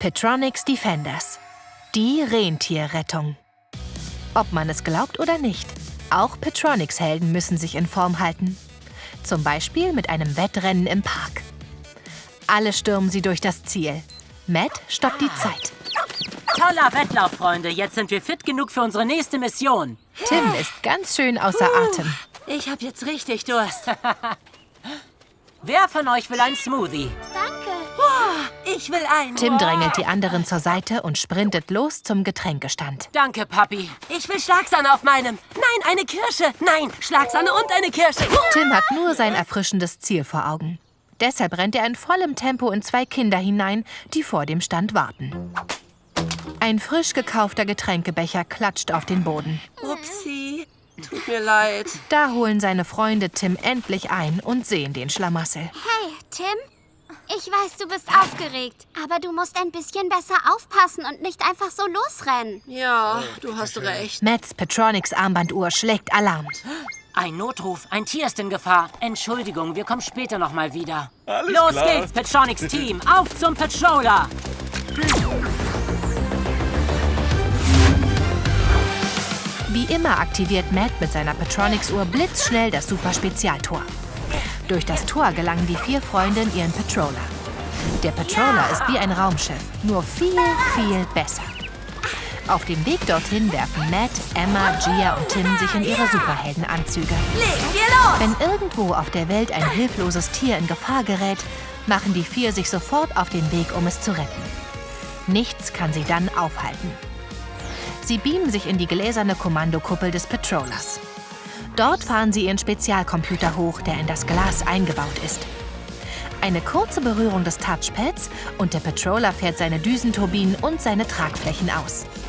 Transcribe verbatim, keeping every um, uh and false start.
Petronics Defenders. Die Rentierrettung. Ob man es glaubt oder nicht, auch Petronics-Helden müssen sich in Form halten. Zum Beispiel mit einem Wettrennen im Park. Alle stürmen sie durch das Ziel. Matt stoppt die Zeit. Toller Wettlauf, Freunde. Jetzt sind wir fit genug für unsere nächste Mission. Tim ist ganz schön außer Atem. Ich habe jetzt richtig Durst. Wer von euch will einen Smoothie? Danke. Ich will einen. Tim drängelt die anderen zur Seite und sprintet los zum Getränkestand. Danke, Papi. Ich will Schlagsahne auf meinem. Nein, eine Kirsche. Nein, Schlagsahne und eine Kirsche. Tim hat nur sein erfrischendes Ziel vor Augen. Deshalb rennt er in vollem Tempo in zwei Kinder hinein, die vor dem Stand warten. Ein frisch gekaufter Getränkebecher klatscht auf den Boden. Upsi, tut mir leid. Da holen seine Freunde Tim endlich ein und sehen den Schlamassel. Hey, Tim? Ich weiß, du bist aufgeregt, aber du musst ein bisschen besser aufpassen und nicht einfach so losrennen. Ja, du hast recht. Matts Petronics Armbanduhr schlägt Alarm. Ein Notruf. Ein Tier ist in Gefahr. Entschuldigung, wir kommen später noch mal wieder. Alles Los klar. geht's, Petronics Team. Auf zum Patroller. Wie immer aktiviert Matt mit seiner Petronics-Uhr blitzschnell das Super-Spezialtor. Durch das Tor gelangen die vier Freunde in ihren Patroller. Der Patroller ist wie ein Raumschiff, nur viel, viel besser. Auf dem Weg dorthin werfen Matt, Emma, Gia und Tim sich in ihre Superheldenanzüge. Legen wir los! Wenn irgendwo auf der Welt ein hilfloses Tier in Gefahr gerät, machen die vier sich sofort auf den Weg, um es zu retten. Nichts kann sie dann aufhalten. Sie beamen sich in die gläserne Kommandokuppel des Patrollers. Dort fahren sie ihren Spezialcomputer hoch, der in das Glas eingebaut ist. Eine kurze Berührung des Touchpads und der Patroller fährt seine Düsenturbinen und seine Tragflächen aus.